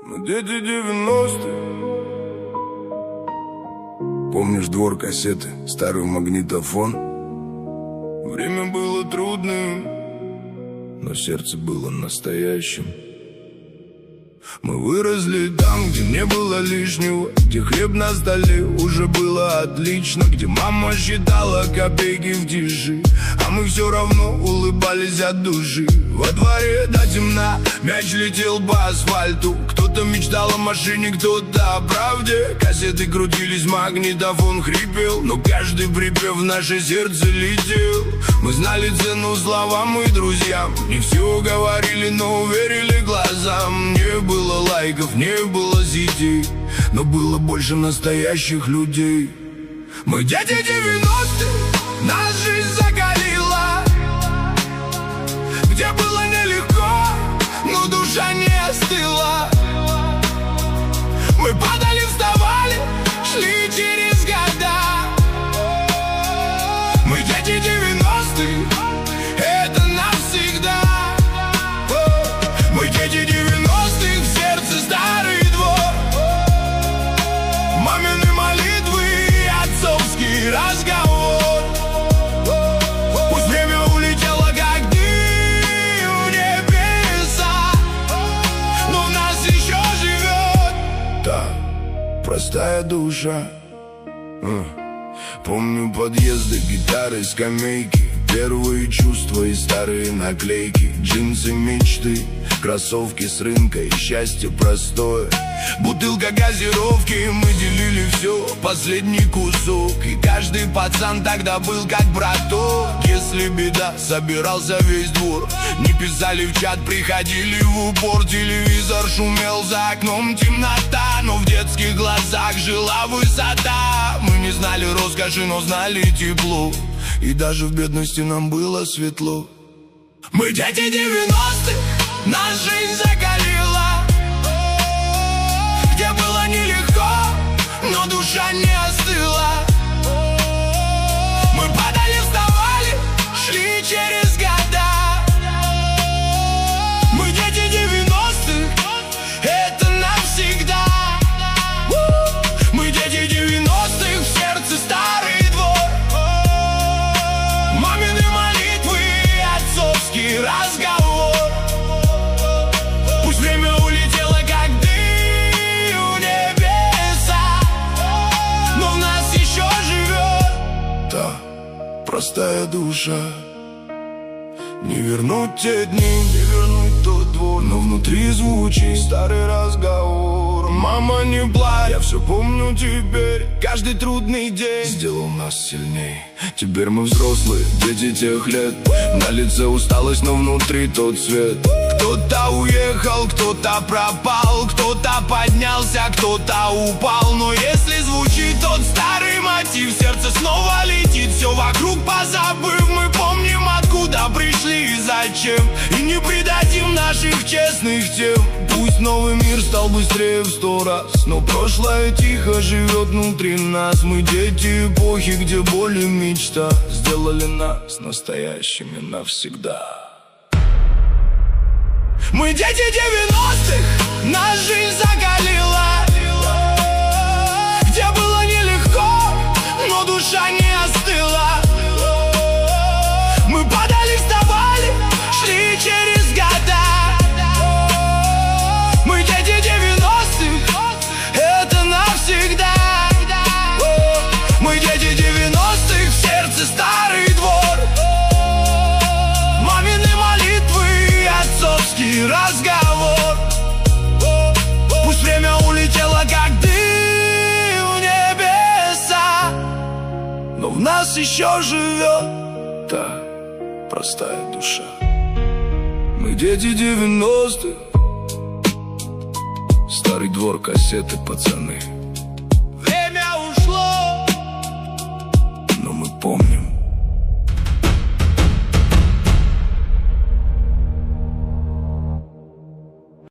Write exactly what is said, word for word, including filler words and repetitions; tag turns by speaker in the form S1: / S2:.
S1: Мы дети девяностых. Помнишь двор, кассеты, старый магнитофон? Время было трудным, но сердце было настоящим. Мы выросли там, где не было лишнего, где хлеб на столе уже было отлично, где мама считала копейки в тиши, а мы все равно улыбались от души. Во дворе до темна мяч летел по асфальту. Кто-то мечтал о машине, кто-то о правде. Кассеты крутились, магнитофон хрипел, но каждый припев в наше сердце летел. Мы знали цену словам и друзьям, не все говорили, но верили глазам. Не было лайков, не было сетей, но было больше настоящих людей. Мы дети девяностых, нас жизнь закалила, где было нелегко, но душа не остыла. Мы падали, вставали, шли через года. Мы дети девяностых, это навсегда. Мы дети девяностых, в сердце старый двор. Мамины молитвы и отцовский разговор. Пусть время улетело, как дым в небеса, но в нас еще живет та простая душа. Помню подъезды, гитары, скамейки, первые чувства и старые наклейки, джинсы мечты, кроссовки с рынка и счастье простое. Бутылка газировки, мы делили все, последний кусок. И каждый пацан тогда был как браток. Если беда, собирался весь двор. Не писали в чат, приходили в упор. Телевизор шумел, за окном темнота, но в детских глазах жила высота. Мы не знали роскоши, но знали тепло, и даже в бедности нам было светло. Мы дети девяностых, нас жизнь закалила, где было нелегко, но душа не остыла. Мы падали, вставали, шли через года. Мы дети девяностых, это навсегда. Мы дети девяностых, в сердце старый двор. Мамины молитвы и отцовский разговор. Пусть время улетело, как дым в небеса, но в нас еще живет та простая душа. Не вернуть те дни, не вернуть тот двор, но внутри звучит старый разговор. Мама, не плачь, я все помню теперь. Каждый трудный день сделал нас сильней. Теперь мы взрослые, дети тех лет. На лице усталость, но внутри тот свет. Кто-то уехал, кто-то пропал, кто-то поднялся, кто-то упал. Но если звучит тот старый мотив, сердце снова летит. Все вокруг позабыв, мы помним, откуда пришли и зачем. И не предадим наших честных тем. Пусть новый мир стал быстрее в сто раз, но прошлое тихо живет внутри нас. Мы дети эпохи, где боль и мечта сделали нас настоящими навсегда. Мы дети девяностых, нас жизнь закалила, где было нелегко, но душа не остыла. Мы падали, вставали, шли через года. Мы дети девяностых, это навсегда. Мы дети девяностых, в сердце старый двор. Мамины молитвы и отцовский разговор. Пусть время улетело, как дым в небеса, но в нас еще живет та простая душа. Мы дети девяностых, старый двор, кассеты, пацаны. Время ушло, но мы помним.